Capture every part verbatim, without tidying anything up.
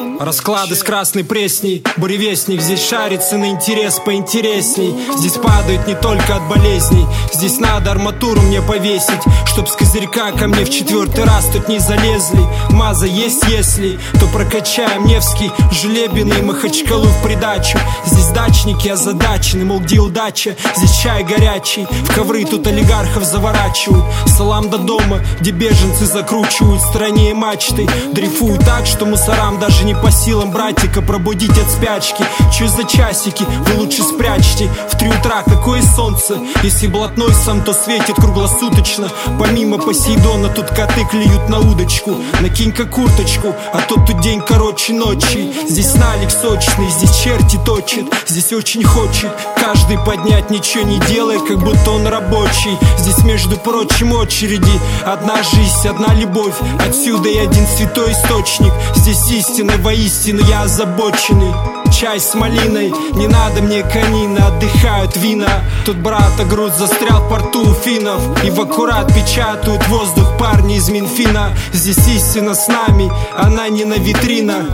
Расклады с красной пресней, буревестник. Здесь шарится на интерес поинтересней. Здесь падают не только от болезней. Здесь надо арматуру мне повесить, чтоб с козырька ко мне в четвертый раз тут не залезли. Маза есть если, то прокачаем Невский, Жулебино и Махачкалу в придачу. Здесь дачники озадачены, мол, где удача. Здесь чай горячий, в ковры тут олигархов заворачивают. Салам до дома, где беженцы закручивают в стране и мачты. Дрейфуют так, что мусорам даже не по силам братика пробудить от спячки. Чё за часики, вы лучше спрячьте. В три утра какое солнце, если блатной сам, то светит круглосуточно. Помимо Посейдона тут коты клюют на удочку. Накинь-ка курточку, а то тут день короче ночи. Здесь налик сочный, здесь черти точит. Здесь очень хочет каждый поднять, ничего не делая, как будто он рабочий. Здесь, между прочим, очереди. Одна жизнь, одна любовь, отсюда и один святой источник. Здесь истина, воистину я озабоченный. Чай с малиной, не надо мне конина, отдыхают вина. Тут брата груз застрял в порту у финнов, и в аккурат печатают воздух парни из Минфина. Здесь истина с нами, она не на витринах.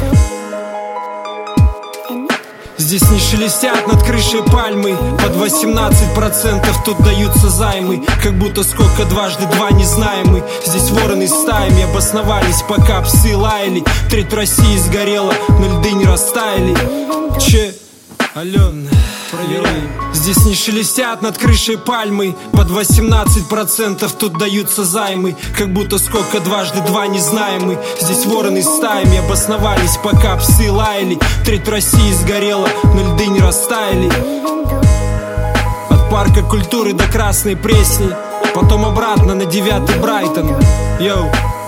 Здесь не шелестят над крышей пальмы, под восемнадцать процентов тут даются займы. Как будто сколько дважды два не знаем мы. Здесь вороны стаями обосновались, пока псы лаяли. Треть России сгорела, но льды не растаяли. Че? Алена, проверяй. Здесь не шелестят над крышей пальмы, под восемнадцать процентов тут даются займы. Как будто сколько дважды два не знаем мы. Здесь вороны стаями обосновались, пока псы лаяли. Треть России сгорела, но льды не растаяли. От парка культуры до Красной Пресни, потом обратно на девятый Брайтон. Йоу.